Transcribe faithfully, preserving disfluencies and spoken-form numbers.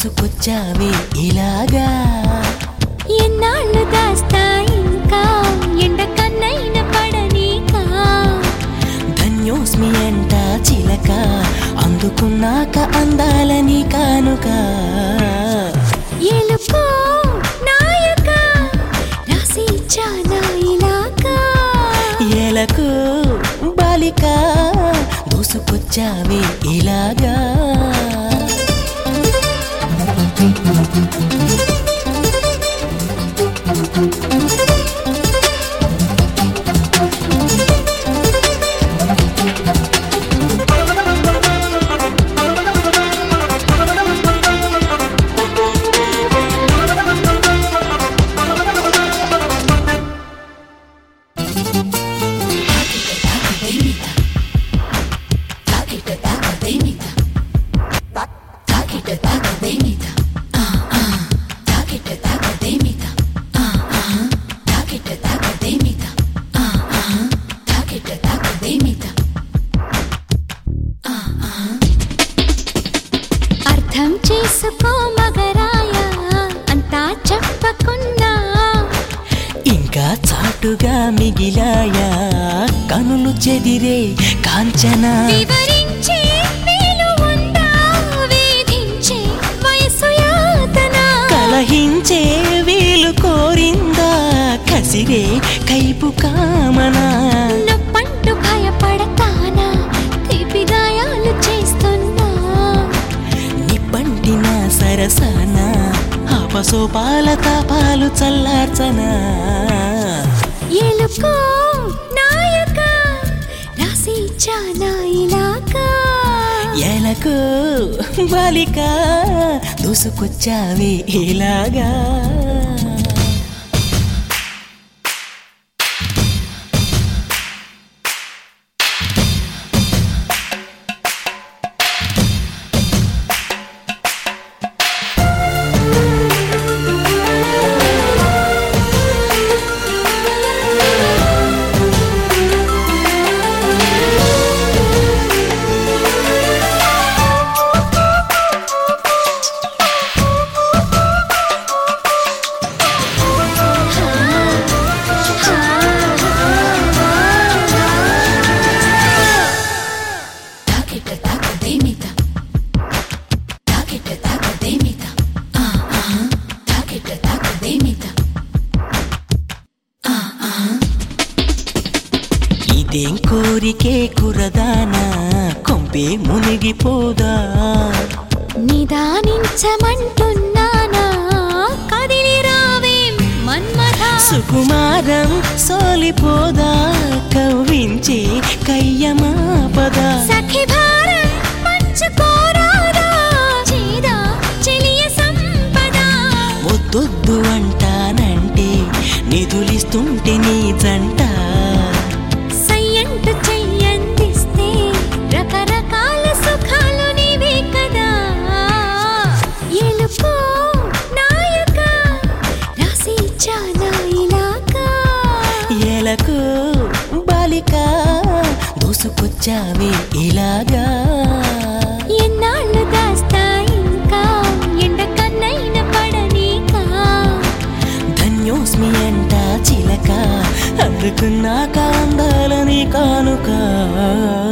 దూసుకొచ్చావే ఇలాగా ఎన్నాళ్ళు దాస్తా ఇంకా ఎండ కన్నైన పడనీకా ధన్యోస్మి అంట చిలక అందుకున్నాక అందాలని కానుక ఎలుకో నాయక రాసి ఇచ్చానా ఇలాగా ఎలకు బాలిక దూసుకొచ్చావే ఇలాగా అర్థం చేసుకో మగరాయ అంతా చెప్పకున్నా ఇంకా చాటుగా మిగిలాయా కనులు చెదిరే కాంచనా వివరించే వీలు ఉందా వేధించే వయసు యాతన కలహించే వీలు కోరిందా కసిరే కైపు కామనా నొప్పంటూ భయపడతానా తీపి గాయాలు చేస్తున్నా నిప్పంటిన సరసన అపసోపాల తాపాలు చల్లార్చనా ఎలుకో నాయక రాసి ఇచ్చానా ఇలాగా ఎలకు బాలిక దూసుకొచ్చావే ఇలాగా ఇదేం కోరికే కురదానా కొంపే మునిగిపోదా నిదానించమంటున్నానా కదిలి రావేం మన్మథా సుకుమారం సోలిపోదా కవ్వించే కయ్యమాపదా సఖి భారం పంచుకోరాదా చేదా చెలియ సంపద వద్దొద్దు అంటానంటే నిధులిస్తుంటే నీ జంట సయ్యంటు చెయ్యందిస్తే రకరకాల సుఖాలు నీవే కదా ఎలుకో నాయక రాసి ఇచ్చానా ఇలాగా ఎలకు బాలిక దూసుకొచ్చావే ఇలాగా ఎన్నాళ్ళు దాస్తా ఇంకా ఎండ కన్నైన పడనీకా ధన్యోస్మి అంట చిలక అందుకున్నాక అందాలని కానుక